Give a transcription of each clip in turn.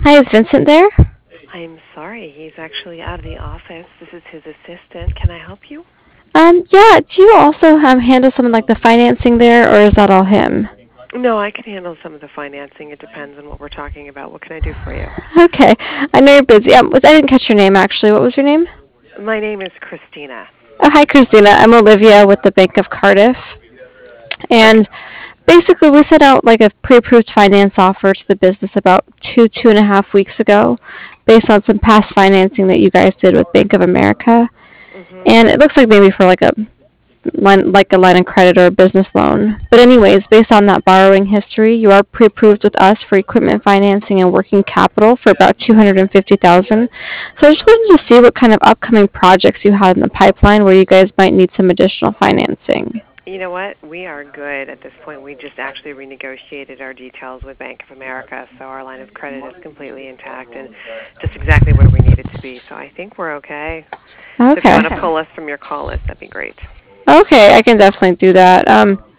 Hi, is Vincent there? I'm sorry, he's actually out of the office. This is his assistant. Can I help you? Yeah, do you also handle something like the financing there, or is that all him? No, I can handle some of the financing. It depends on what we're talking about. What can I do for you? Okay, I know you're busy. I didn't catch your name actually. What was your name? My name is Christina. Oh, hi, Christina. I'm Olivia with the Bank of Cardiff. And Okay. basically, we sent out like a pre-approved finance offer to the business about 2.5 weeks ago, based on some past financing that you guys did with Bank of America. Mhm. And it looks like maybe for like a line of credit or a business loan. But anyways, based on that borrowing history, you are pre-approved with us for equipment financing and working capital for about 250,000. So I just wanted to see what kind of upcoming projects you had in the pipeline where you guys might need some additional financing. You know what? We are good at this point. We just actually renegotiated our details with Bank of America, so our line of credit is completely intact and just exactly where we need it to be. So I think we're okay. So if you want to Okay. pull us from your call list, that'd be great. Okay, I can definitely do that.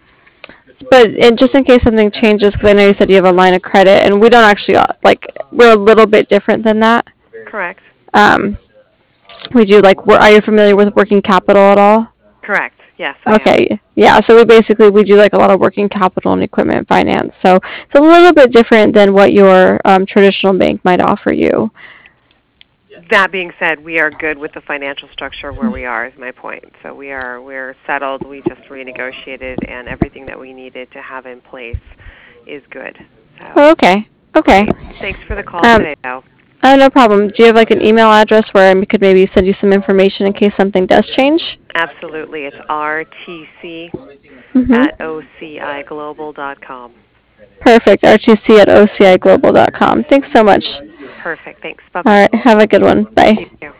But just in case something changes, because I know you said you have a line of credit, and we don't actually we're a little bit different than that. Correct. Um, we do are you familiar with working capital at all? Correct. Yes, I am. Okay, yeah. So we do like a lot of working capital and equipment finance. So it's a little bit different than what your traditional bank might offer you. That being said, we are good with the financial structure where we are. Is my point. So we're settled. We just renegotiated, and everything that we needed to have in place is good. So Oh, okay, okay. great. Thanks for the call Um, today, though. oh, no problem. Do you have like an email address where I could maybe send you some information in case something does change? Absolutely, it's RTC Mm-hmm. at ociglobal.com. Perfect. RTC at ociglobal.com. Thanks so much. Perfect. Thanks. Bye All bye. right. Have a good one. You Bye. too.